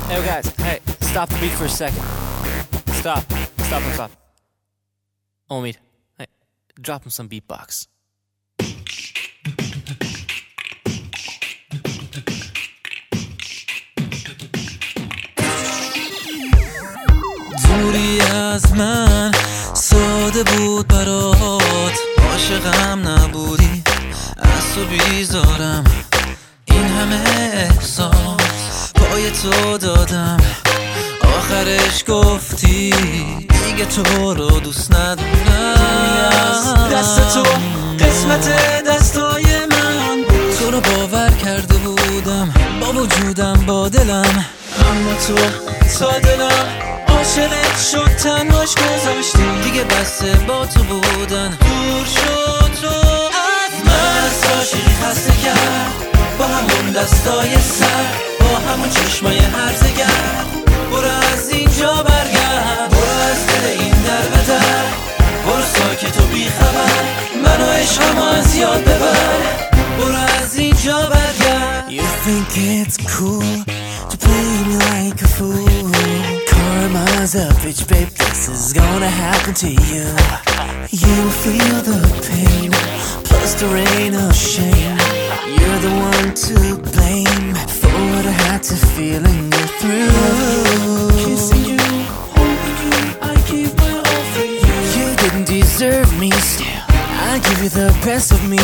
Hey guys, hey, stop the beat for a second. Stop. Omid, hey, drop him some beatbox. دوری از من ساده بود برات، عاشقم نبودی، از تو بیزارم، این همه احساس پای تو دادم، آخرش گفتی دیگه تو رو دوست ندارم. دست تو قسمت دستای من بود، تو رو باور کرده بودم با وجودم با دلم، اما تو تا دلم عاشقت شد تنهاش گذاشتی، دیگه بسته با تو بودن، دور شد تو از من، از عاشقی خسته کرد با همون دستای سر، با همون چشمای هرزگر، برو از اینجا برگرد، برو از دل این در به در، برو ساکت و بی خبر، منو عشقمو از یاد ببر، برو از اینجا برگرد. You think it's cool to play me like a fool? Karma's a bitch, babe, this is gonna happen to you. You feel the pain, plus the rain of shame. You're the one to blame for what I had to feel and go through. Kissing you, holding you, I give my all for you. You didn't deserve me, still I give you the best of me.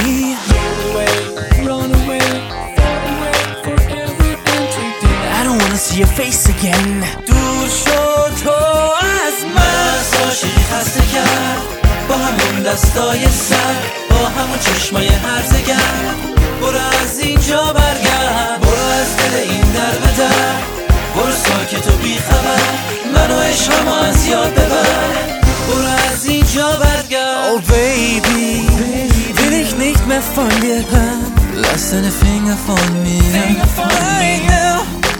Run away, far away, forever and today. I don't wanna see your face again. دور شد تو از من، از عاشقی خسته کرد با همون دستای سر، با همون چشمای هرزگر، برو از اینجا برگرد، برو از دل این در به در، برو ساکت و بی خبر، منو عشقمو از یاد ببر، برو از اینجا برگرد. Oh baby, will ich nicht mehr von dir hören? Lass deine Finger von mir Right now.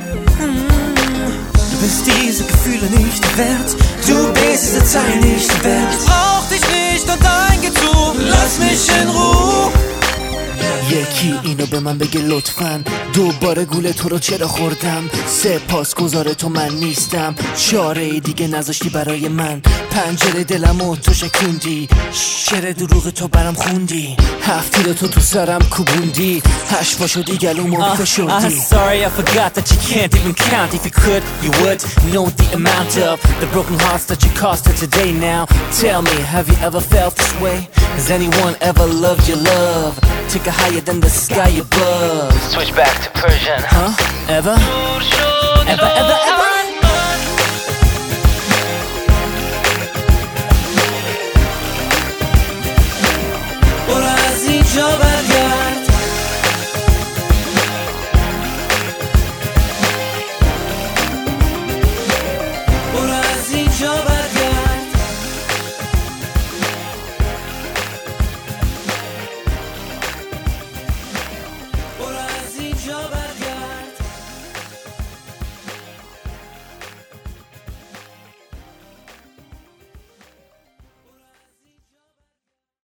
Du bist diese Gefühle nicht wert. Du bist diese Zeit nicht wert. Ich brauch dich nicht und dein Getue, lass mich in Ruhe. یکی اینو به من بگه لطفاً، دوباره گول تو رو چرا خوردم؟ سپاسگزار تو من نیستم، چاره دیگه نذاشتی برای من، پنجره دلمو تو شکوندی، شعر دروغ تو برام خوندی، هفتیر تو سرم کوبوندی، هشت شدی گلومو فشردی. Sorry, I forgot that you can't even count. If you could, you would know the amount of the broken hearts that you caused her today. Now, tell me, have you ever felt this way? Has anyone ever loved your love? Take it higher than the sky above. Switch back to Persian. Huh? Ever? Ever? برو از اینجا برگرد، برو از اینجا برگرد، برو از اینجا برگرد.